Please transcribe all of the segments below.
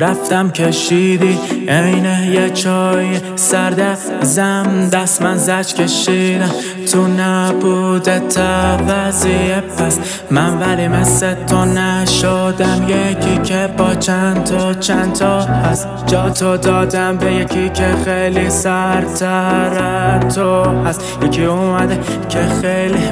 رفتم کشیدی عینه یه چای سرده زم دست من زج کشیدم تو نبوده تعوضیه پس من ولی مثل تو نشدم یکی که با چند تا هست جا تو دادم به یکی که خیلی سرتر تو هست یکی اومده که خیلی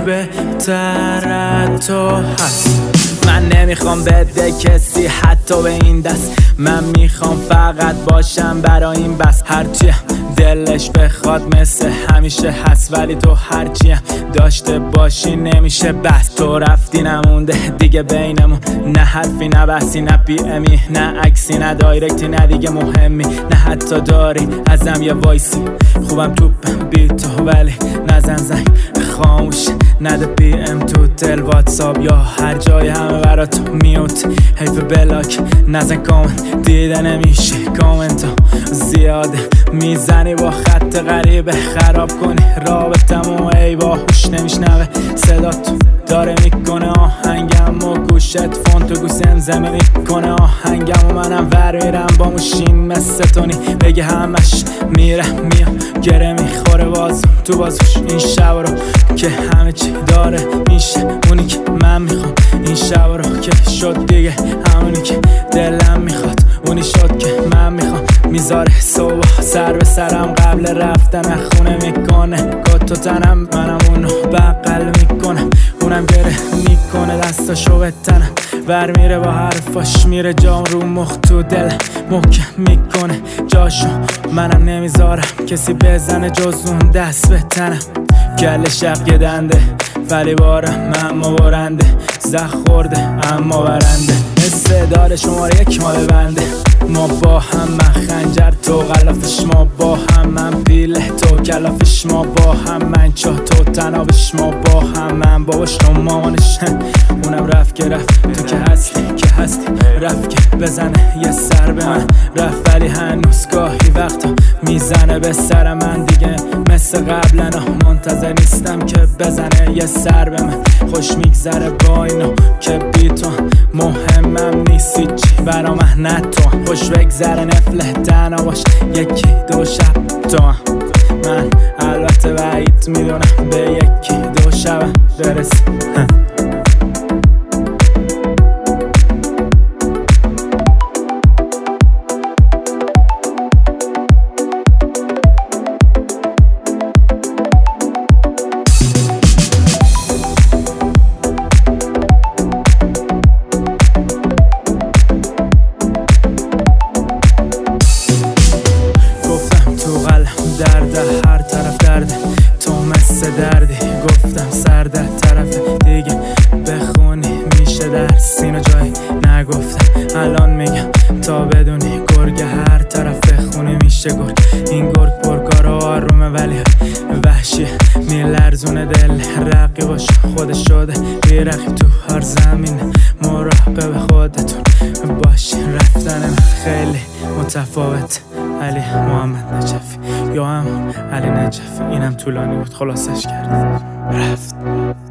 بهتر تو هست من نمیخوام بده کسی حتی به این دست من میخوام فقط باشم برای این بس هرچی دلش بخواد مثل همیشه هست ولی تو هرچی داشته باشی نمیشه بس تو رفتی نمونده دیگه بینمون نه حرفی نه بحثی نه پی امی نه عکسی نه دایرکتی نه دیگه مهمی نه حتی داری ازم یه وایسی خوبم توپم بی تو ولی نزن زنگ خاموش نده پی ام تو تل واتساپ یا هر جای همه برات میوت حیف بلاک نزن کامنت دیده نمیشه کامنت زیاده میزنی با خط غریبه خراب کنی رابطمو ای باهوش نمیشنوه صدات داره میکنه آهنگم و گوشت فون تو گوش زمزمه میکنه آهنگم و منم ور میرم با موشین مثل تونی بگه همش میره میام گره میخوره باز تو بازوش این شب رو که همه چی داره میشه اونی که من میخوام این شب رو که شد دیگه همونی که دلم میخواد اونی شد که من میخوام میذاره صبح سر به سرم قبل رفتن خونه میکنه گوتو تنم منم اونو بغل میکنم اونم گره میکنه دستاشو به تنم ور میره با حرفاش میره جام رو مخ تو دل محکم میکنه جاشو منم نمیذارم کسی بزنه جز اون دست به تنم گل شب گدنده ولی بارم اما برنده زخ خورده اما برنده استعداد شماره یک مال بنده ما با هم من خنجر تو غلافش ما با هم من پیله تو کلافش ما با هم من چاه تو تنابش ما با هم من باباش تو مامانش اونم رفت که رفت تو که هستی رفت که بزنه یه سر به من رفت ولی هنوز گاهی وقتا میزنه به سر من دیگه مثل قبلا منتظر نیستم که بزنه یه سر به من خوش میگذره با اینو که بی تو مهمم نیستی چی برا من نه تو خوش بگذره نفله تنها باش یکی دو شب تو من البته بعید میدونم به یکی دو شب برسی درده هر طرف درده تو مثل دردی گفتم سرده طرف دیگه بخونی میشه در سینه جایی نگفتم الان میگم تا بدونی گرگ هر طرف بخونی میشه گرگ این گرگ پرکار و آرومه ولی وحشی میلرزونه دل رقیباش خودش شده بیرقیب تو هر زمین مراقب خودتون باشین رفتن من خیلی متفاوت علی محمد نجفی یا همون علی نجفی اینم طولانی بود خلاصش کرد رفت